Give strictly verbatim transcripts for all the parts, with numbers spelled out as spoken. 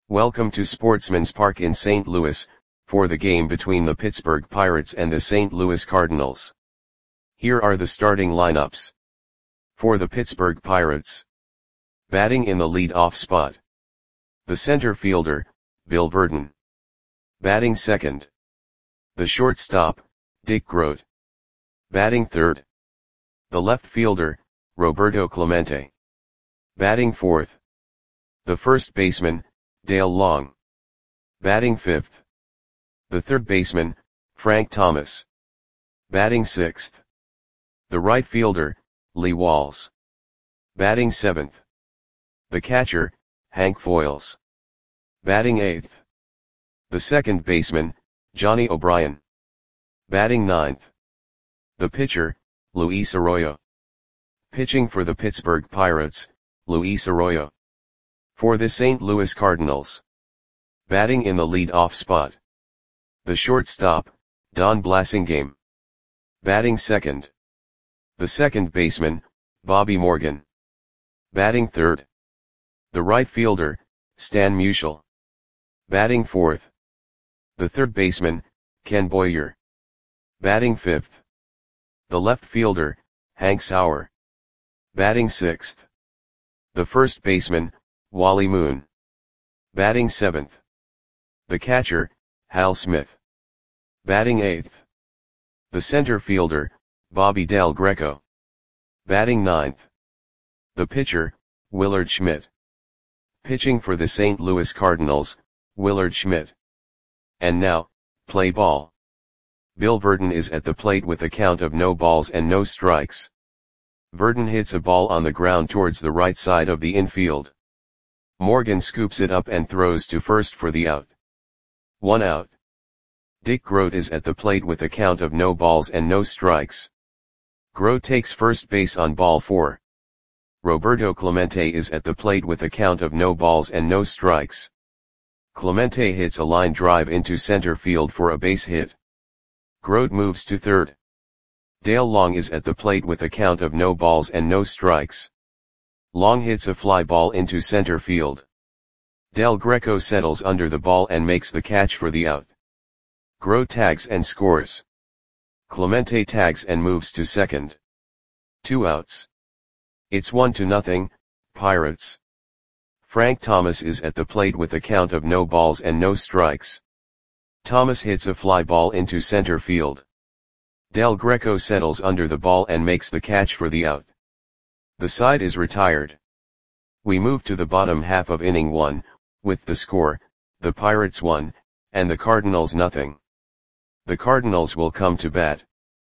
Welcome to Sportsman's Park in Saint Louis, for the game between the Pittsburgh Pirates and the Saint Louis Cardinals. Here are the starting lineups. For the Pittsburgh Pirates. Batting in the lead-off spot. The center fielder, Bill Virdon. Batting second. The shortstop, Dick Groat. Batting third. The left fielder, Roberto Clemente. Batting fourth. The first baseman, Dale Long. Batting fifth. The third baseman, Frank Thomas. Batting sixth. The right fielder, Lee Walls. Batting seventh. The catcher, Hank Foils. Batting eighth. The second baseman, Johnny O'Brien. Batting ninth. The pitcher, Luis Arroyo. Pitching for the Pittsburgh Pirates, Luis Arroyo. For the Saint Louis Cardinals. Batting in the lead-off spot. The shortstop, Don Blasingame. Batting second. The second baseman, Bobby Morgan. Batting third. The right fielder, Stan Musial. Batting fourth. The third baseman, Ken Boyer. Batting fifth. The left fielder, Hank Sauer. Batting sixth. The first baseman, Wally Moon. Batting seventh. The catcher, Hal Smith. Batting eighth. The center fielder, Bobby Del Greco. Batting ninth. The pitcher, Willard Schmidt. Pitching for the Saint Louis Cardinals, Willard Schmidt. And now, play ball. Bill Virdon is at the plate with a count of no balls and no strikes. Virdon hits a ball on the ground towards the right side of the infield. Morgan scoops it up and throws to first for the out. One out. Dick Groat is at the plate with a count of no balls and no strikes. Groat takes first base on ball four. Roberto Clemente is at the plate with a count of no balls and no strikes. Clemente hits a line drive into center field for a base hit. Groat moves to third. Dale Long is at the plate with a count of no balls and no strikes. Long hits a fly ball into center field. Del Greco settles under the ball and makes the catch for the out. Groat tags and scores. Clemente tags and moves to second. Two outs. It's one to nothing, Pirates. Frank Thomas is at the plate with a count of no balls and no strikes. Thomas hits a fly ball into center field. Del Greco settles under the ball and makes the catch for the out. The side is retired. We move to the bottom half of inning one, with the score, the Pirates one, and the Cardinals nothing. The Cardinals will come to bat.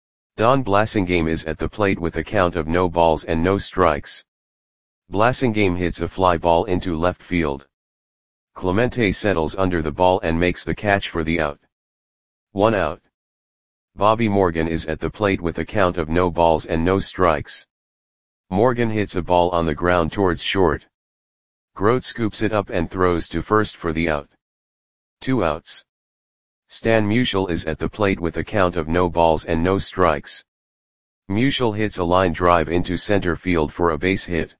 Don Blasingame is at the plate with a count of no balls and no strikes. Blasingame hits a fly ball into left field. Clemente settles under the ball and makes the catch for the out. One out. Bobby Morgan is at the plate with a count of no balls and no strikes. Morgan hits a ball on the ground towards short. Groat scoops it up and throws to first for the out. Two outs. Stan Musial is at the plate with a count of no balls and no strikes. Musial hits a line drive into center field for a base hit.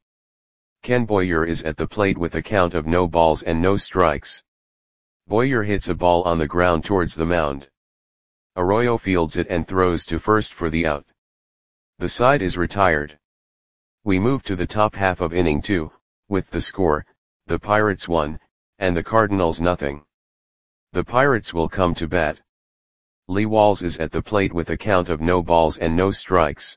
Ken Boyer is at the plate with a count of no balls and no strikes. Boyer hits a ball on the ground towards the mound. Arroyo fields it and throws to first for the out. The side is retired. We move to the top half of inning two, with the score, the Pirates one, and the Cardinals nothing. The Pirates will come to bat. Lee Walls is at the plate with a count of no balls and no strikes.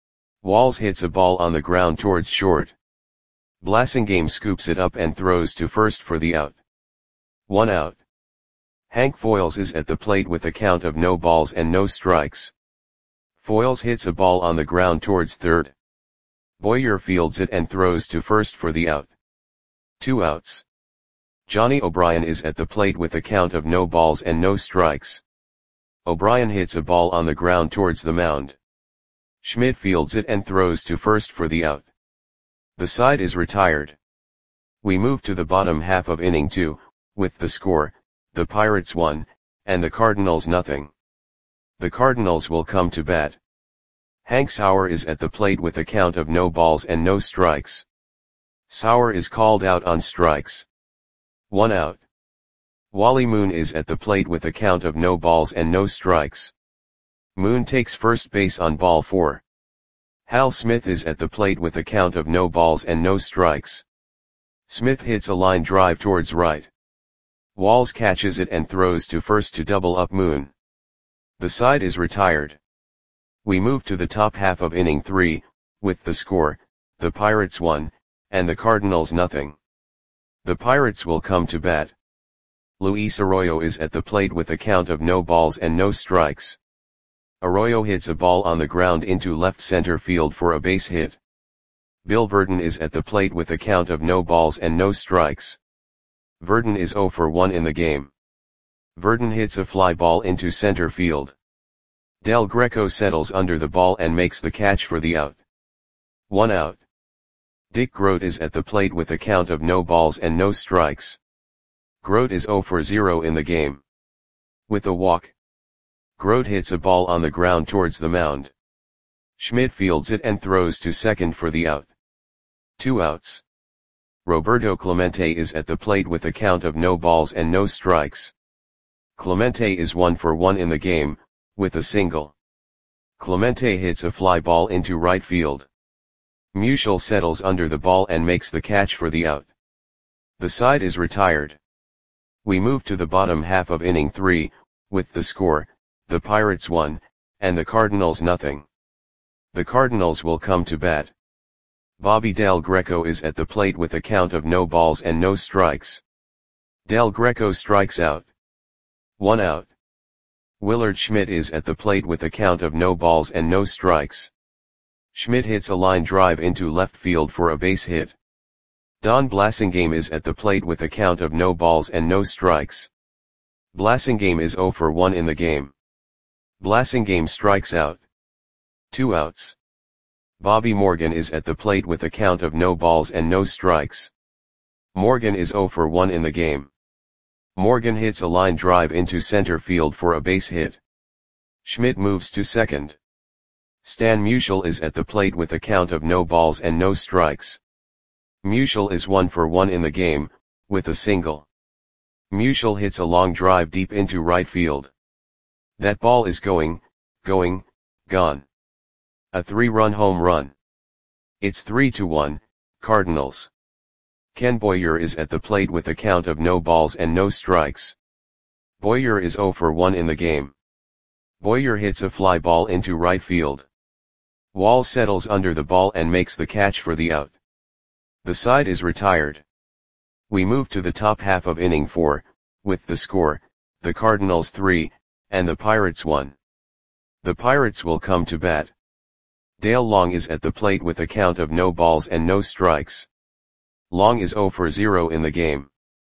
Walls hits a ball on the ground towards short. Blasingame scoops it up and throws to first for the out. One out. Hank Foils is at the plate with a count of no balls and no strikes. Foils hits a ball on the ground towards third. Boyer fields it and throws to first for the out. Two outs. Johnny O'Brien is at the plate with a count of no balls and no strikes. O'Brien hits a ball on the ground towards the mound. Schmidt fields it and throws to first for the out. The side is retired. We move to the bottom half of inning two, with the score, the Pirates one, and the Cardinals nothing. The Cardinals will come to bat. Hank Sauer is at the plate with a count of no balls and no strikes. Sauer is called out on strikes. one out. Wally Moon is at the plate with a count of no balls and no strikes. Moon takes first base on ball four. Hal Smith is at the plate with a count of no balls and no strikes. Smith hits a line drive towards right. Walls catches it and throws to first to double up Moon. The side is retired. We move to the top half of inning three, with the score, the Pirates one, and the Cardinals nothing. The Pirates will come to bat. Luis Arroyo is at the plate with a count of no balls and no strikes. Arroyo hits a ball on the ground into left center field for a base hit. Bill Verdon is at the plate with a count of no balls and no strikes. Verdon is oh for one in the game. Verdon hits a fly ball into center field. Del Greco settles under the ball and makes the catch for the out. One out. Dick Groat is at the plate with a count of no balls and no strikes. Groat is oh for zero in the game. With a walk, Groat hits a ball on the ground towards the mound. Schmidt fields it and throws to second for the out. Two outs. Roberto Clemente is at the plate with a count of no balls and no strikes. Clemente is one for one in the game, with a single. Clemente hits a fly ball into right field. Musial settles under the ball and makes the catch for the out. The side is retired. We move to the bottom half of inning three, with the score, the Pirates one, and the Cardinals nothing. The Cardinals will come to bat. Bobby Del Greco is at the plate with a count of no balls and no strikes. Del Greco strikes out. One out. Willard Schmidt is at the plate with a count of no balls and no strikes. Schmidt hits a line drive into left field for a base hit. Don Blasingame is at the plate with a count of no balls and no strikes. Blasingame is oh for one in the game. Blasingame strikes out. Two outs. Bobby Morgan is at the plate with a count of no balls and no strikes. Morgan is oh for one in the game. Morgan hits a line drive into center field for a base hit. Schmidt moves to second. Stan Musial is at the plate with a count of no balls and no strikes. Musial is one for one in the game, with a single. Musial hits a long drive deep into right field. That ball is going, going, gone. A three-run home run. It's three to one, Cardinals. Ken Boyer is at the plate with a count of no balls and no strikes. Boyer is oh for one in the game. Boyer hits a fly ball into right field. Wall settles under the ball and makes the catch for the out. The side is retired. We move to the top half of inning four, with the score, the Cardinals three, and the Pirates one. The Pirates will come to bat. Dale Long is at the plate with a count of no balls and no strikes. Long is oh for zero in the game.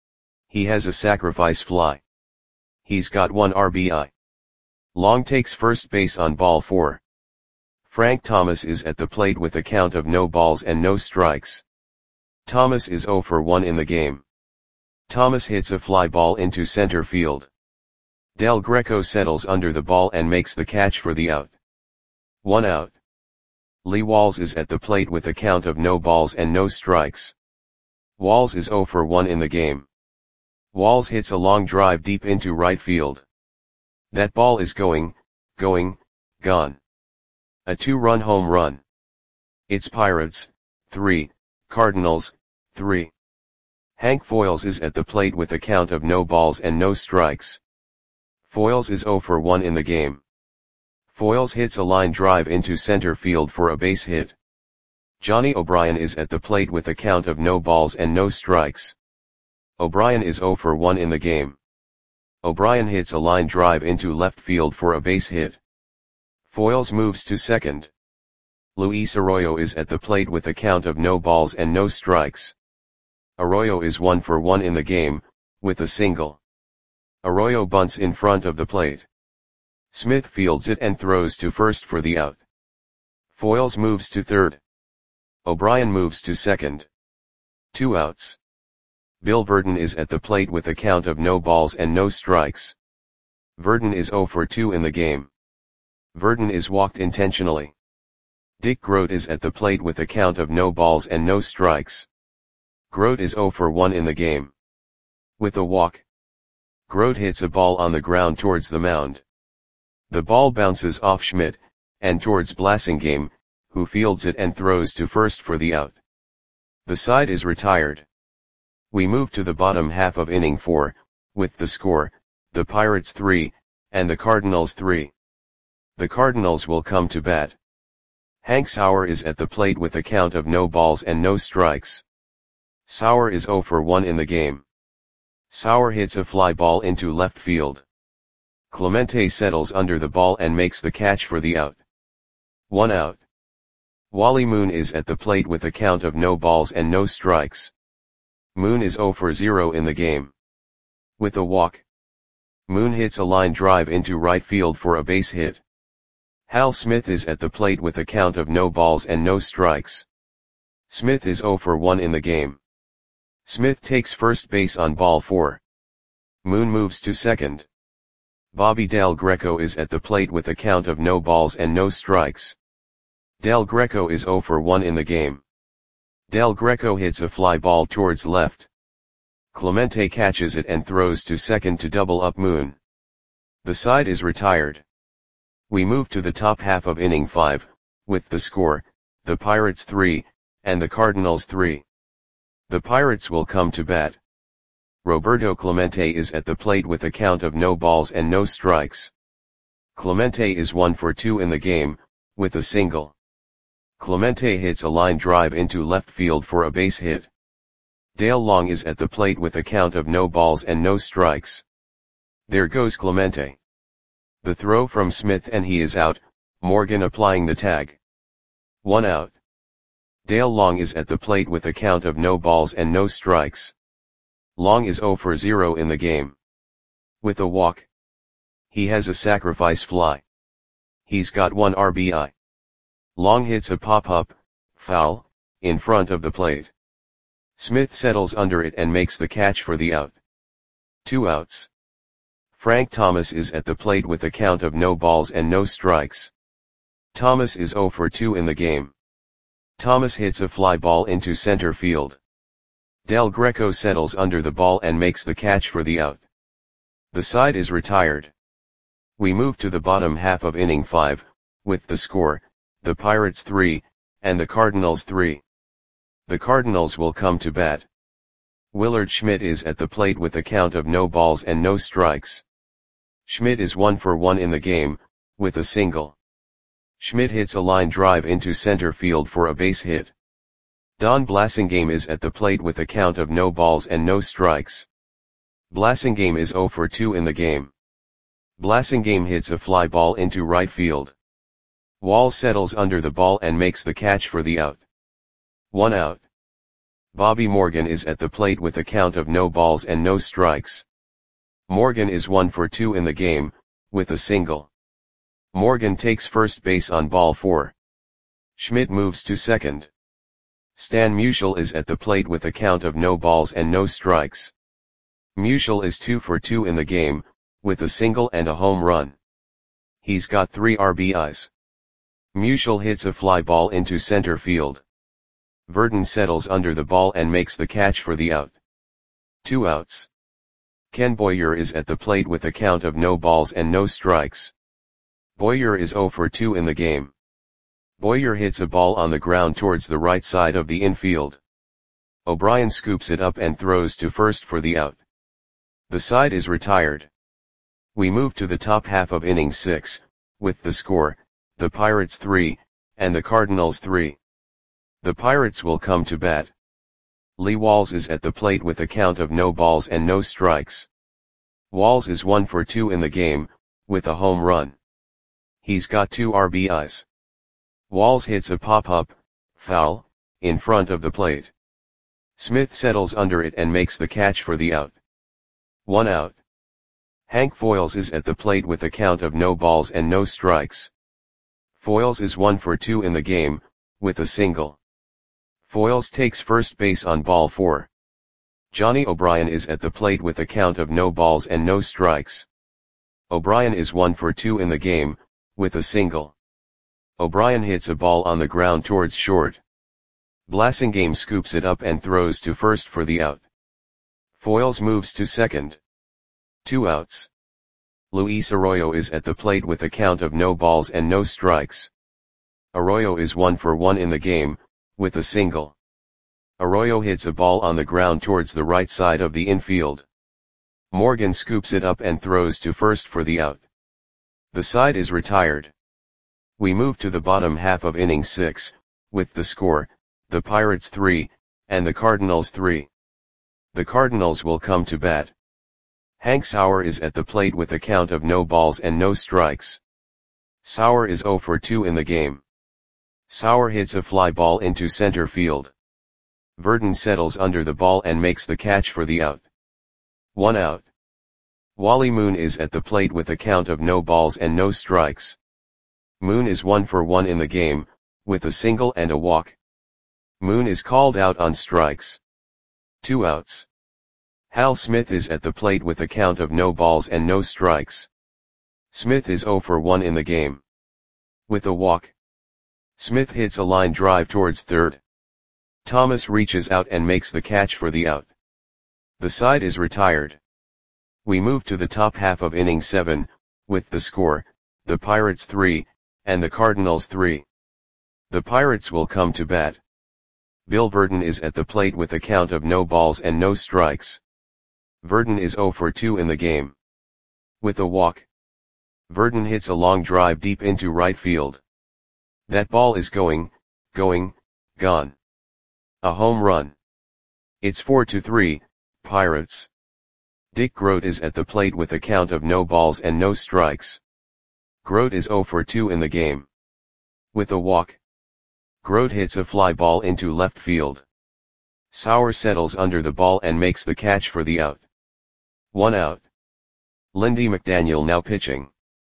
He has a sacrifice fly. He's got one R B I. Long takes first base on ball four. Frank Thomas is at the plate with a count of no balls and no strikes. Thomas is oh for one in the game. Thomas hits a fly ball into center field. Del Greco settles under the ball and makes the catch for the out. One out. Lee Walls is at the plate with a count of no balls and no strikes. Walls is oh for one in the game. Walls hits a long drive deep into right field. That ball is going, going, gone. A two-run home run. It's Pirates, three, Cardinals, three. Hank Foils is at the plate with a count of no balls and no strikes. Foils is oh for one in the game. Foils hits a line drive into center field for a base hit. Johnny O'Brien is at the plate with a count of no balls and no strikes. O'Brien is oh for one in the game. O'Brien hits a line drive into left field for a base hit. Foils moves to second. Luis Arroyo is at the plate with a count of no balls and no strikes. Arroyo is one for one in the game, with a single. Arroyo bunts in front of the plate. Smith fields it and throws to first for the out. Foils moves to third. O'Brien moves to second. Two outs. Bill Verdon is at the plate with a count of no balls and no strikes. Verdon is oh for two in the game. Verdon is walked intentionally. Dick Groat is at the plate with a count of no balls and no strikes. Groat is oh for one in the game. With a walk, Grote hits a ball on the ground towards the mound. The ball bounces off Schmidt, and towards Blasingame, who fields it and throws to first for the out. The side is retired. We move to the bottom half of inning four, with the score, the Pirates three, and the Cardinals three. The Cardinals will come to bat. Hank Sauer is at the plate with a count of no balls and no strikes. Sauer is oh for one in the game. Sauer hits a fly ball into left field. Clemente settles under the ball and makes the catch for the out. One out. Wally Moon is at the plate with a count of no balls and no strikes. Moon is oh for zero in the game. With a walk, Moon hits a line drive into right field for a base hit. Hal Smith is at the plate with a count of no balls and no strikes. Smith is oh for one in the game. Smith takes first base on ball four. Moon moves to second. Bobby Del Greco is at the plate with a count of no balls and no strikes. Del Greco is oh for one in the game. Del Greco hits a fly ball towards left. Clemente catches it and throws to second to double up Moon. The side is retired. We move to the top half of inning five, with the score, the Pirates three, and the Cardinals three. The Pirates will come to bat. Roberto Clemente is at the plate with a count of no balls and no strikes. Clemente is one for two in the game, with a single. Clemente hits a line drive into left field for a base hit. Dale Long is at the plate with a count of no balls and no strikes. There goes Clemente. The throw from Smith and he is out, Morgan applying the tag. One out. Dale Long is at the plate with a count of no balls and no strikes. Long is oh for zero in the game. With a walk, he has a sacrifice fly. He's got one R B I. Long hits a pop-up, foul, in front of the plate. Smith settles under it and makes the catch for the out. Two outs. Frank Thomas is at the plate with a count of no balls and no strikes. Thomas is oh for two in the game. Thomas hits a fly ball into center field. Del Greco settles under the ball and makes the catch for the out. The side is retired. We move to the bottom half of inning five, with the score, the Pirates three, and the Cardinals three. The Cardinals will come to bat. Willard Schmidt is at the plate with a count of no balls and no strikes. Schmidt is one for one in the game, with a single. Schmidt hits a line drive into center field for a base hit. Don Blasingame is at the plate with a count of no balls and no strikes. Blasingame is oh for two in the game. Blasingame hits a fly ball into right field. Wall settles under the ball and makes the catch for the out. One out. Bobby Morgan is at the plate with a count of no balls and no strikes. Morgan is one for two in the game, with a single. Morgan takes first base on ball four. Schmidt moves to second. Stan Musial is at the plate with a count of no balls and no strikes. Musial is two for two in the game, with a single and a home run. He's got three R B Is. Musial hits a fly ball into center field. Verdon settles under the ball and makes the catch for the out. Two outs. Ken Boyer is at the plate with a count of no balls and no strikes. Boyer is oh for two in the game. Boyer hits a ball on the ground towards the right side of the infield. O'Brien scoops it up and throws to first for the out. The side is retired. We move to the top half of inning six, with the score, the Pirates three, and the Cardinals three. The Pirates will come to bat. Lee Walls is at the plate with a count of no balls and no strikes. Walls is one for two in the game, with a home run. He's got two R B Is. Walls hits a pop-up, foul, in front of the plate. Smith settles under it and makes the catch for the out. One out. Hank Foils is at the plate with a count of no balls and no strikes. Foils is one for two in the game, with a single. Foils takes first base on ball four. Johnny O'Brien is at the plate with a count of no balls and no strikes. O'Brien is one for two in the game, with a single. O'Brien hits a ball on the ground towards short. Blasingame scoops it up and throws to first for the out. Foils moves to second. Two outs. Luis Arroyo is at the plate with a count of no balls and no strikes. Arroyo is one for one in the game, with a single. Arroyo hits a ball on the ground towards the right side of the infield. Morgan scoops it up and throws to first for the out. The side is retired. We move to the bottom half of inning six, with the score, the Pirates three, and the Cardinals three. The Cardinals will come to bat. Hank Sauer is at the plate with a count of no balls and no strikes. Sauer is oh for two in the game. Sauer hits a fly ball into center field. Verdon settles under the ball and makes the catch for the out. One out. Wally Moon is at the plate with a count of no balls and no strikes. Moon is one for one in the game, with a single and a walk. Moon is called out on strikes. Two outs. Hal Smith is at the plate with a count of no balls and no strikes. Smith is oh for one in the game. With a walk. Smith hits a line drive towards third. Thomas reaches out and makes the catch for the out. The side is retired. We move to the top half of inning seven, with the score, the Pirates three, and the Cardinals three. The Pirates will come to bat. Bill Verdon is at the plate with a count of no balls and no strikes. Verdon is oh for two in the game. With a walk. Verdon hits a long drive deep into right field. That ball is going, going, gone. A home run. It's four to three, Pirates. Dick Groat is at the plate with a count of no balls and no strikes. Groat is oh for two in the game. With a walk. Groat hits a fly ball into left field. Sauer settles under the ball and makes the catch for the out. One out. Lindy McDaniel now pitching.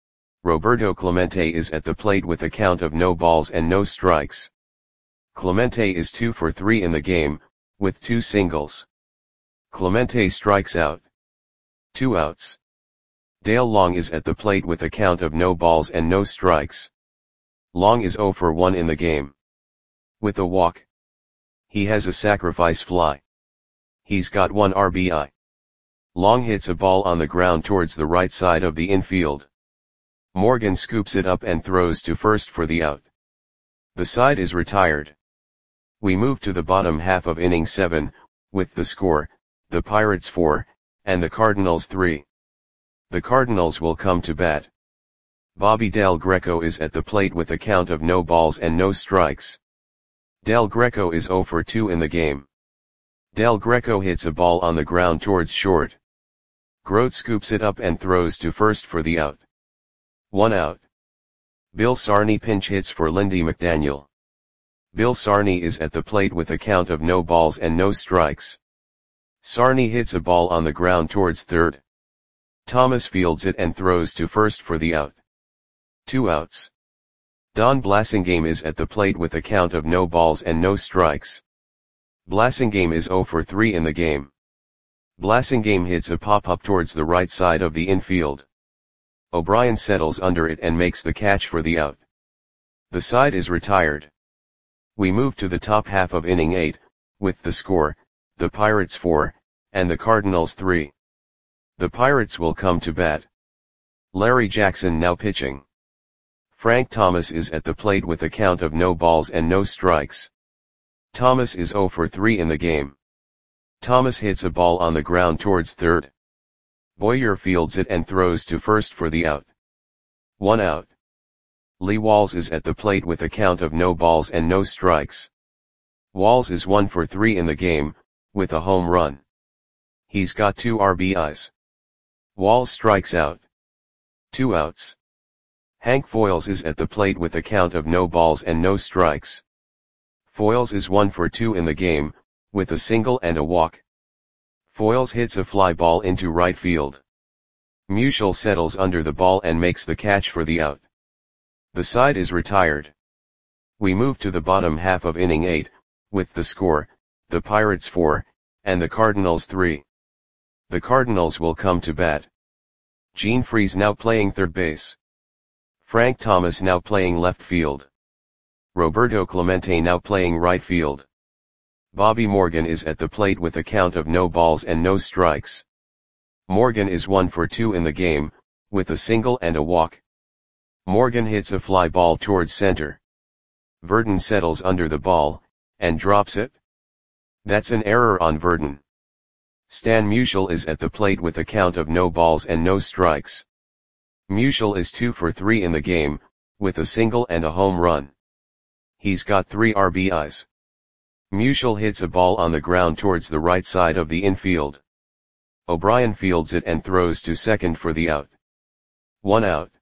Roberto Clemente is at the plate with a count of no balls and no strikes. Clemente is two for three in the game, with two singles. Clemente strikes out. Two outs. Dale Long is at the plate with a count of no balls and no strikes. Long is oh for one in the game. With a walk. He has a sacrifice fly. He's got one R B I. Long hits a ball on the ground towards the right side of the infield. Morgan scoops it up and throws to first for the out. The side is retired. We move to the bottom half of inning seven, with the score, the Pirates four, and the Cardinals three. The Cardinals will come to bat. Bobby Del Greco is at the plate with a count of no balls and no strikes. Del Greco is oh for two in the game. Del Greco hits a ball on the ground towards short. Groat scoops it up and throws to first for the out. One out. Bill Sarney pinch hits for Lindy McDaniel. Bill Sarney is at the plate with a count of no balls and no strikes. Sarney hits a ball on the ground towards third. Thomas fields it and throws to first for the out. Two outs. Don Blasingame is at the plate with a count of no balls and no strikes. Blasingame is oh for three in the game. Blasingame hits a pop-up towards the right side of the infield. O'Brien settles under it and makes the catch for the out. The side is retired. We move to the top half of inning eight, with the score, the Pirates four, and the Cardinals three. The Pirates will come to bat. Larry Jackson now pitching. Frank Thomas is at the plate with a count of no balls and no strikes. Thomas is oh for three in the game. Thomas hits a ball on the ground towards third. Boyer fields it and throws to first for the out. One out. Lee Walls is at the plate with a count of no balls and no strikes. Walls is one for three in the game, with a home run. He's got two R B Is. Walls strikes out. Two outs. Hank Foils is at the plate with a count of no balls and no strikes. Foils is one for two in the game, with a single and a walk. Foils hits a fly ball into right field. Musial settles under the ball and makes the catch for the out. The side is retired. We move to the bottom half of inning eight, with the score, the Pirates four, and the Cardinals three. The Cardinals will come to bat. Gene Freese now playing third base. Frank Thomas now playing left field. Roberto Clemente now playing right field. Bobby Morgan is at the plate with a count of no balls and no strikes. Morgan is one for two in the game, with a single and a walk. Morgan hits a fly ball towards center. Verdon settles under the ball, and drops it. That's an error on Verdon. Stan Musial is at the plate with a count of no balls and no strikes. Musial is two for three in the game, with a single and a home run. He's got three R B Is. Musial hits a ball on the ground towards the right side of the infield. O'Brien fields it and throws to second for the out. One out.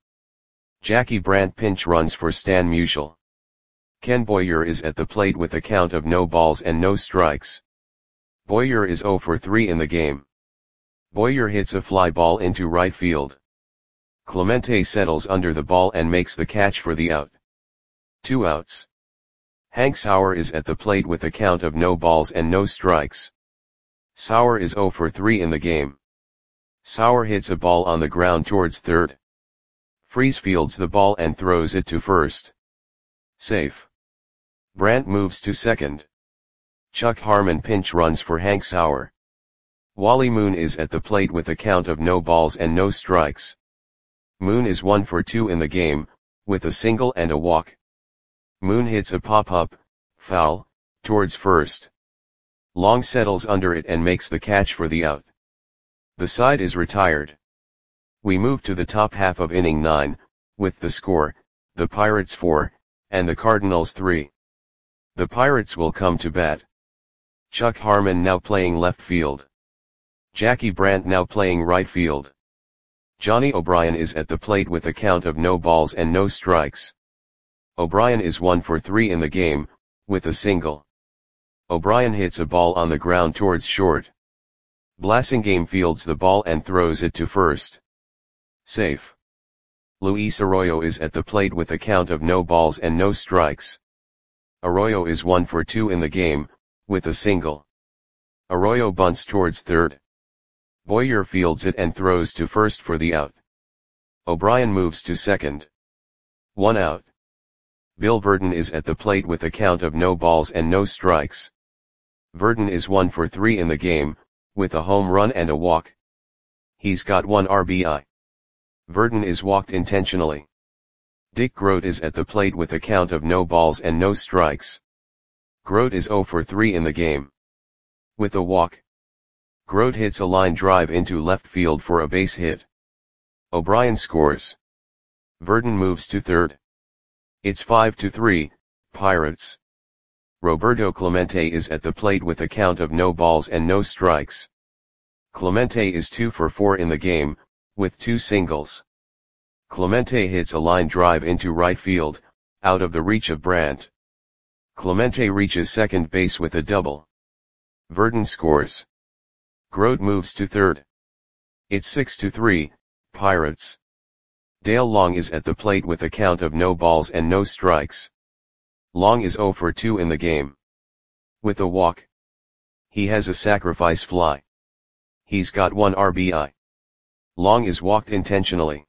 Jackie Brandt pinch runs for Stan Musial. Ken Boyer is at the plate with a count of no balls and no strikes. Boyer is zero for three in the game. Boyer hits a fly ball into right field. Clemente settles under the ball and makes the catch for the out. Two outs. Hank Sauer is at the plate with a count of no balls and no strikes. Sauer is zero for three in the game. Sauer hits a ball on the ground towards third. Freese fields the ball and throws it to first. Safe. Brandt moves to second. Chuck Harmon pinch runs for Hank Sauer. Wally Moon is at the plate with a count of no balls and no strikes. Moon is one for two in the game, with a single and a walk. Moon hits a pop-up, foul, towards first. Long settles under it and makes the catch for the out. The side is retired. We move to the top half of inning nine, with the score, the Pirates four, and the Cardinals three. The Pirates will come to bat. Chuck Harmon now playing left field. Jackie Brandt now playing right field. Johnny O'Brien is at the plate with a count of no balls and no strikes. O'Brien is one for three in the game, with a single. O'Brien hits a ball on the ground towards short. Blasingame fields the ball and throws it to first. Safe. Luis Arroyo is at the plate with a count of no balls and no strikes. Arroyo is one for two in the game, with a single. Arroyo bunts towards third. Boyer fields it and throws to first for the out. O'Brien moves to second. One out. Bill Verdon is at the plate with a count of no balls and no strikes. Verdon is one for three in the game, with a home run and a walk. He's got one R B I. Verdon is walked intentionally. Dick Groat is at the plate with a count of no balls and no strikes. Groat is zero for three in the game. With a walk. Groat hits a line drive into left field for a base hit. O'Brien scores. Verdon moves to third. It's five to three, Pirates. Roberto Clemente is at the plate with a count of no balls and no strikes. Clemente is two for four in the game, with two singles. Clemente hits a line drive into right field, out of the reach of Brandt. Clemente reaches second base with a double. Verdon scores. Groat moves to third. It's six to three, Pirates. Dale Long is at the plate with a count of no balls and no strikes. Long is zero for two in the game. With a walk. He has a sacrifice fly. He's got one R B I. Long is walked intentionally.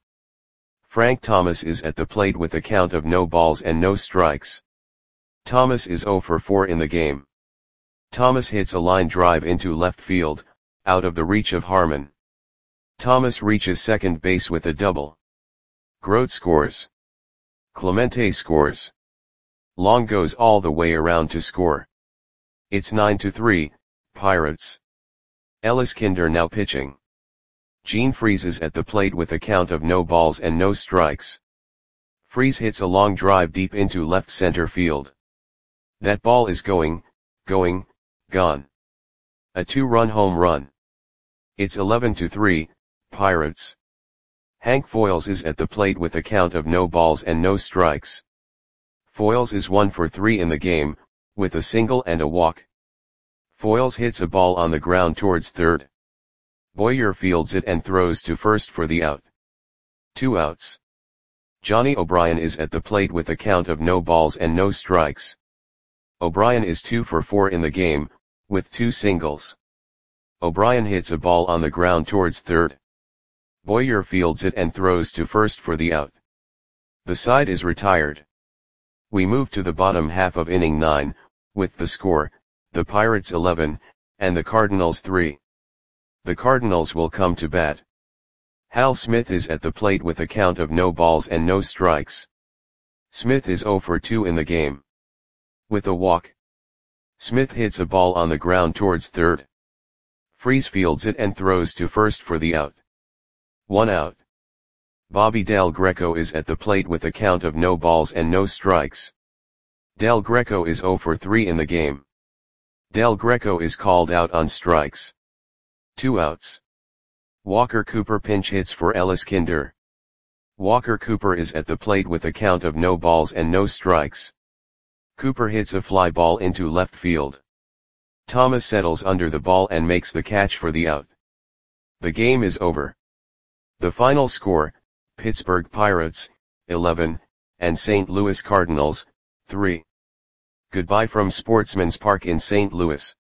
Frank Thomas is at the plate with a count of no balls and no strikes. Thomas is zero for four in the game. Thomas hits a line drive into left field, out of the reach of Harmon. Thomas reaches second base with a double. Groat scores. Clemente scores. Long goes all the way around to score. It's nine to three, Pirates. Ellis Kinder now pitching. Gene Freese is at the plate with a count of no balls and no strikes. Freese hits a long drive deep into left center field. That ball is going, going, gone. A two-run home run. It's eleven to three, Pirates. Hank Foils is at the plate with a count of no balls and no strikes. Foils is one for three in the game, with a single and a walk. Foils hits a ball on the ground towards third. Boyer fields it and throws to first for the out. Two outs. Johnny O'Brien is at the plate with a count of no balls and no strikes. O'Brien is two for four in the game, with two singles. O'Brien hits a ball on the ground towards third. Boyer fields it and throws to first for the out. The side is retired. We move to the bottom half of inning nine, with the score, the Pirates eleven, and the Cardinals three. The Cardinals will come to bat. Hal Smith is at the plate with a count of no balls and no strikes. Smith is oh for two in the game. With a walk, Smith hits a ball on the ground towards third. Freese fields it and throws to first for the out. One out. Bobby Del Greco is at the plate with a count of no balls and no strikes. Del Greco is oh for three in the game. Del Greco is called out on strikes. Two outs. Walker Cooper pinch hits for Ellis Kinder. Walker Cooper is at the plate with a count of no balls and no strikes. Cooper hits a fly ball into left field. Thomas settles under the ball and makes the catch for the out. The game is over. The final score, Pittsburgh Pirates, eleven, and Saint Louis Cardinals, three. Goodbye from Sportsman's Park in Saint Louis.